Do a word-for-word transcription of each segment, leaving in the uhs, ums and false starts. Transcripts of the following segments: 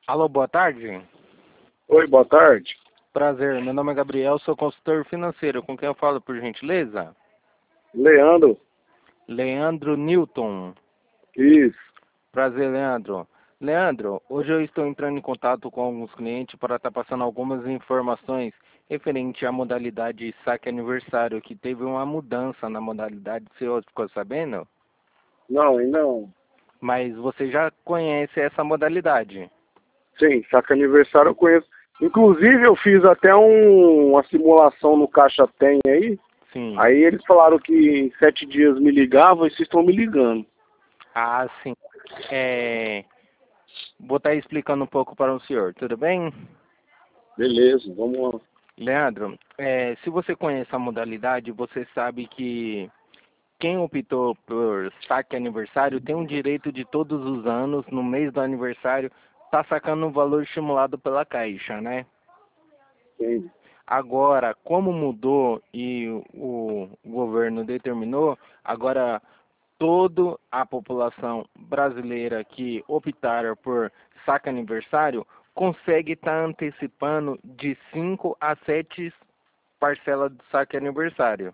Alô, boa tarde. Oi, boa tarde. Prazer, meu nome é Gabriel, sou consultor financeiro. Com quem eu falo, por gentileza? Leandro. Leandro Newton. Isso. Prazer, Leandro. Leandro, hoje eu estou entrando em contato com alguns clientes para estar passando algumas informações referente à modalidade saque aniversário, que teve uma mudança na modalidade. Você ficou sabendo? Não, ainda não. Mas você já conhece essa modalidade? Sim, saque aniversário eu conheço. Inclusive eu fiz até um, uma simulação no Caixa Tem aí. Sim. Aí eles falaram que em sete dias me ligavam e vocês estão me ligando. Ah, sim. É... Vou estar explicando um pouco para o senhor, tudo bem? Beleza, vamos lá. Leandro, é, se você conhece a modalidade, você sabe que quem optou por saque aniversário tem o direito de todos os anos, no mês do aniversário, tá sacando um valor estimulado pela Caixa, né? Sim. Agora, como mudou e o governo determinou, agora toda a população brasileira que optar por saque aniversário consegue estar antecipando de cinco a sete parcelas do saque aniversário.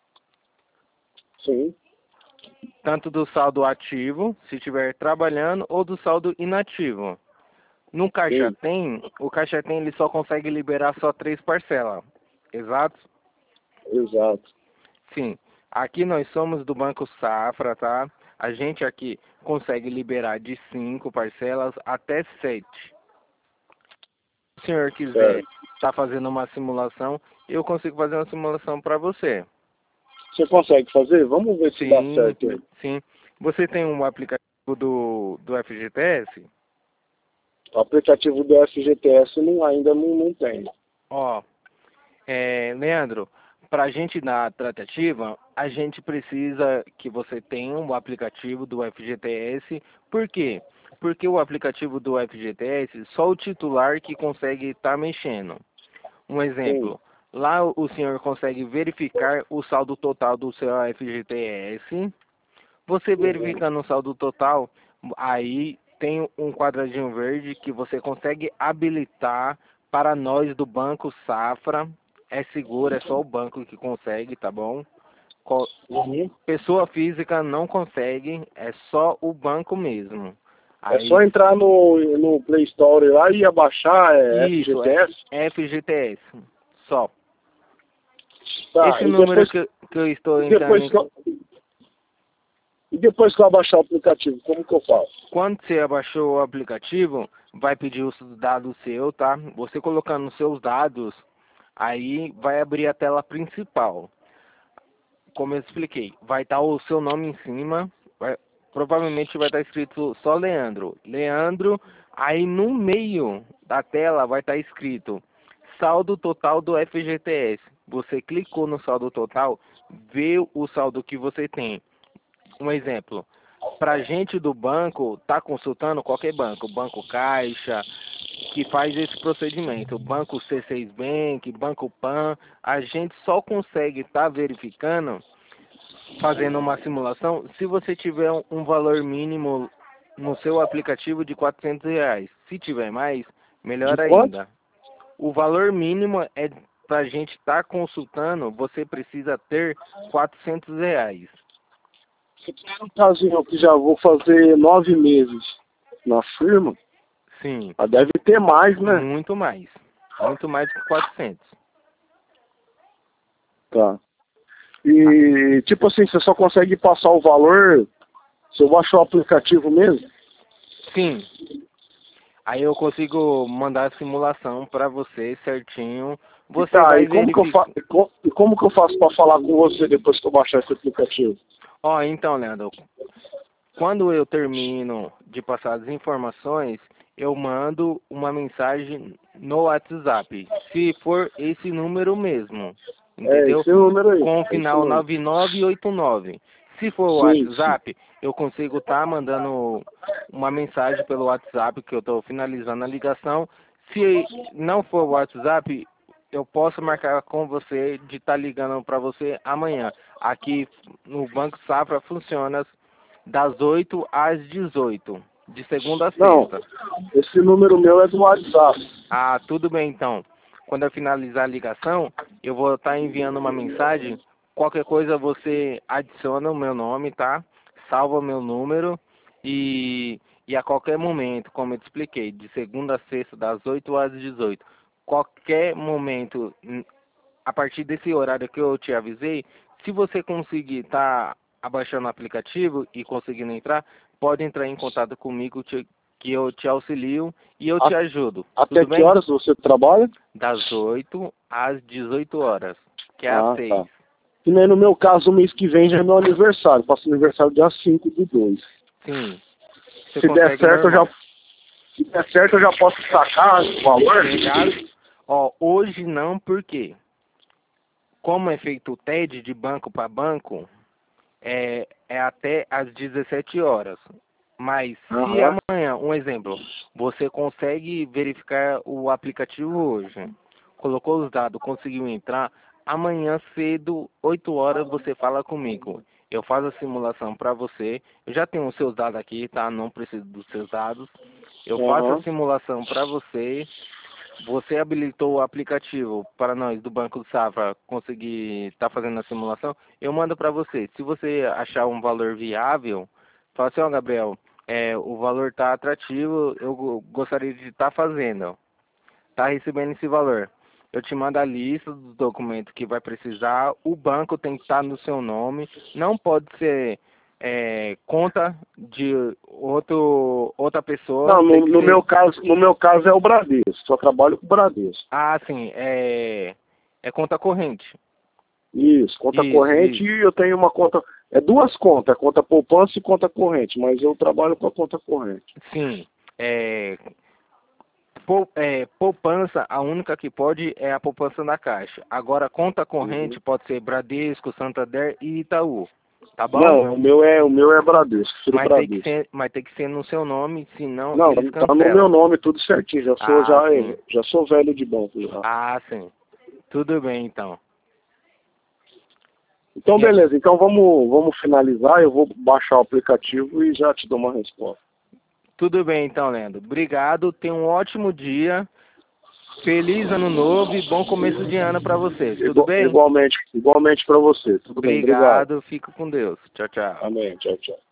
Sim. Tanto do saldo ativo, se estiver trabalhando, ou do saldo inativo. No Caixa Sim. Tem, o Caixa Tem ele só consegue liberar só três parcelas. Exato? Exato. Sim. Aqui nós somos do Banco Safra, tá? A gente aqui consegue liberar de cinco parcelas até sete. Se o senhor quiser Certo. estar fazendo uma simulação, eu consigo fazer uma simulação para você. Você consegue fazer? Vamos ver se dá Sim, certo aí. sim. Você tem um aplicativo do, do F G T S? O aplicativo do F G T S não, ainda não, não tem. Ó, é, Leandro, para a gente dar a tratativa, a gente precisa que você tenha um aplicativo do F G T S. Por quê? Porque o aplicativo do F G T S, só o titular que consegue estar mexendo. Um Sim. exemplo, lá o senhor consegue verificar o saldo total do seu F G T S. Você Uhum. verificando o saldo total, aí tem um quadradinho verde que você consegue habilitar para nós do Banco Safra. É seguro, é só o banco que consegue, tá bom? Co- Uhum. Pessoa física não consegue, é só o banco mesmo. É Aí, só entrar no, no Play Store lá e abaixar é, isso, é F G T S. F G T S, só. Tá, Esse e número depois, que, eu- que eu estou e entrando depois em que eu, e depois que eu abaixar o aplicativo, como que eu faço? Quando você abaixou o aplicativo, vai pedir os dados seus, tá? Você colocando os seus dados, aí vai abrir a tela principal. Como eu expliquei, vai estar o seu nome em cima, vai- provavelmente vai estar escrito só Leandro. Leandro, aí no meio da tela vai estar escrito saldo total do F G T S. Você clicou no saldo total, vê o saldo que você tem. Um exemplo, para gente do banco, tá consultando qualquer banco, Banco Caixa, que faz esse procedimento, Banco C seis Bank, Banco Pan, a gente só consegue estar verificando, fazendo uma simulação, se você tiver um, um valor mínimo no seu aplicativo de quatrocentos reais. Se tiver mais, De melhor quanto? ainda. O valor mínimo é para a gente estar consultando, você precisa ter quatrocentos reais. No caso, eu que já vou fazer nove meses na firma, Sim, ah, deve ter mais, né? muito mais. Muito mais que quatrocentos. Tá. E, tipo assim, você só consegue passar o valor se eu baixar o aplicativo mesmo? Sim. Aí eu consigo mandar a simulação para você certinho. E Você tá, vai e como que eu, fa verificar. e co- e como que eu faço para falar com você depois que eu baixar esse aplicativo? Ó, então, Leandro, quando eu termino de passar as informações, eu mando uma mensagem no WhatsApp. Se for esse número mesmo, É entendeu? esse número aí, Com o é esse final número. nove nove oito nove. Se for o Sim, sim. WhatsApp, eu consigo estar mandando uma mensagem pelo WhatsApp que eu estou finalizando a ligação. Se não for o WhatsApp, eu posso marcar com você de estar ligando para você amanhã. Aqui no Banco Safra funciona das oito às dezoito. De segunda a Não, sexta. esse número meu é do WhatsApp. Ah, tudo bem então. Quando eu finalizar a ligação, eu vou estar enviando uma mensagem. Qualquer coisa você adiciona o meu nome, tá? Salva o meu número e, e a qualquer momento, como eu te expliquei, de segunda a sexta, das oito às dezoito, qualquer momento, hum, a partir desse horário que eu te avisei, se você conseguir estar abaixando o aplicativo e conseguindo entrar, pode entrar em contato comigo te- que eu te auxilio e eu A- te ajudo. Até Tudo que bem? horas você trabalha? Das oito às dezoito horas, que é às Ah, seis. tá. Que nem no meu caso, o mês que vem já é meu aniversário. Faço aniversário dia cinco do dois. Sim. Você Se der consegue certo, eu normal. já, se der certo, eu já posso sacar o valor. Pegar, ó, hoje não, porque como é feito o T E D de banco para banco, é, é até às dezessete horas. Mas se Aham. amanhã, um exemplo, você consegue verificar o aplicativo hoje, colocou os dados, conseguiu entrar, amanhã cedo, oito horas, você fala comigo. Eu faço a simulação para você. Eu já tenho os seus dados aqui, tá? Não preciso dos seus dados. Eu faço a Aham. simulação para você. Você habilitou o aplicativo para nós do Banco do Safra conseguir estar fazendo a simulação, eu mando para você. Se você achar um valor viável, fala assim, ó, Gabriel, é, o valor está atrativo, eu go- gostaria de estar fazendo, tá recebendo esse valor. Eu te mando a lista dos documentos que vai precisar, o banco tem que estar no seu nome, não pode ser é, conta de outro, outra pessoa, Não, tem no, que no ser. meu caso, no meu caso é o Bradesco. Só trabalho com o Bradesco. Ah, sim, é, é conta corrente. Isso, conta Isso, corrente isso. e eu tenho uma conta. É duas contas, é conta poupança e conta corrente, mas eu trabalho com a conta corrente. Sim, é, pou- é, poupança, a única que pode é a poupança da Caixa. Agora, conta Uhum. corrente pode ser Bradesco, Santander e Itaú. Tá bom? Não, o meu é o meu é Bradesco, tudo Mas tem que Bradesco. ser, mas tem que ser no seu nome, senão Não, eles tá no meu cancelam. nome tudo certinho. Já sou Ah, já sim. já sou velho de banco já. Ah, sim. Tudo bem, então. Então E é- beleza, então vamos vamos finalizar. Eu vou baixar o aplicativo e já te dou uma resposta. tudo bem, então, Leandro. Obrigado. Tenha um ótimo dia. Feliz ano novo e bom começo de ano para você. Tudo Igu- bem? Igualmente, igualmente para você. Tudo bem, obrigado. Obrigado. Fico com Deus. Tchau, tchau. Amém. Tchau, tchau.